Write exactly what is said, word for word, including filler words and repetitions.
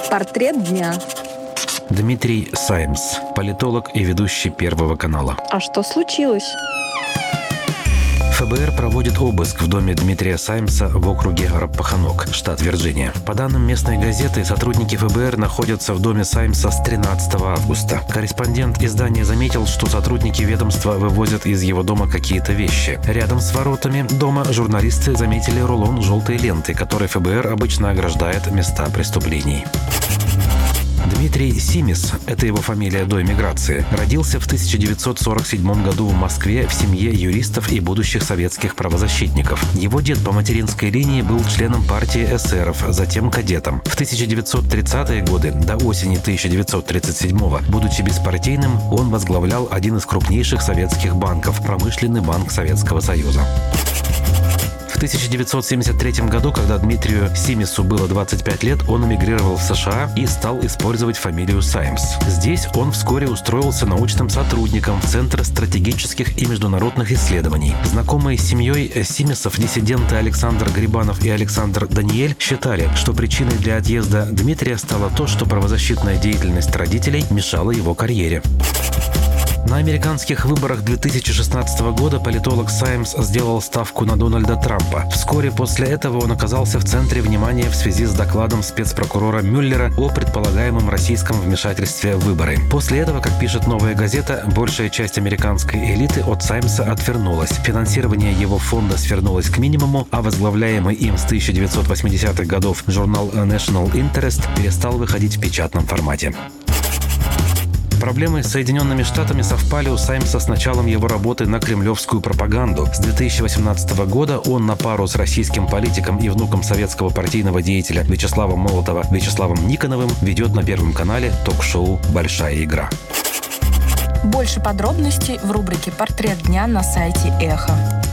Портрет дня. Дмитрий Саймс, политолог и ведущий Первого канала. А что случилось? эф бэ эр проводит обыск в доме Дмитрия Саймса в округе Раппаханок, штат Вирджиния. По данным местной газеты, сотрудники эф бэ эр находятся в доме Саймса с тринадцатого августа. Корреспондент издания заметил, что сотрудники ведомства вывозят из его дома какие-то вещи. Рядом с воротами дома журналисты заметили рулон желтой ленты, которой эф бэ эр обычно ограждает места преступлений. Дмитрий Симис, это его фамилия до эмиграции, родился в тысяча девятьсот сорок седьмом году в Москве в семье юристов и будущих советских правозащитников. Его дед по материнской линии был членом партии эсеров, затем кадетом. В тысяча девятьсот тридцатые годы, до осени тысяча девятьсот тридцать седьмого, будучи беспартийным, он возглавлял один из крупнейших советских банков – Промышленный банк Советского Союза. В тысяча девятьсот семьдесят третьем году, когда Дмитрию Симису было двадцать пять лет, он эмигрировал в США и стал использовать фамилию Саймс. Здесь он вскоре устроился научным сотрудником в Центр стратегических и международных исследований. Знакомые с семьей Симисов диссиденты Александр Грибанов и Александр Даниэль считали, что причиной для отъезда Дмитрия стало то, что правозащитная деятельность родителей мешала его карьере. На американских выборах две тысячи шестнадцатого года политолог Саймс сделал ставку на Дональда Трампа. Вскоре после этого он оказался в центре внимания в связи с докладом спецпрокурора Мюллера о предполагаемом российском вмешательстве в выборы. После этого, как пишет «Новая газета», большая часть американской элиты от Саймса отвернулась. Финансирование его фонда свернулось к минимуму, а возглавляемый им с тысяча девятьсот восьмидесятых годов журнал National Interest перестал выходить в печатном формате. Проблемы с Соединенными Штатами совпали у Саймса с началом его работы на кремлевскую пропаганду. С две тысячи восемнадцатого года он на пару с российским политиком и внуком советского партийного деятеля Вячеславом Молотова Вячеславом Никоновым ведет на Первом канале ток-шоу «Большая игра». Больше подробностей в рубрике «Портрет дня» на сайте Эхо.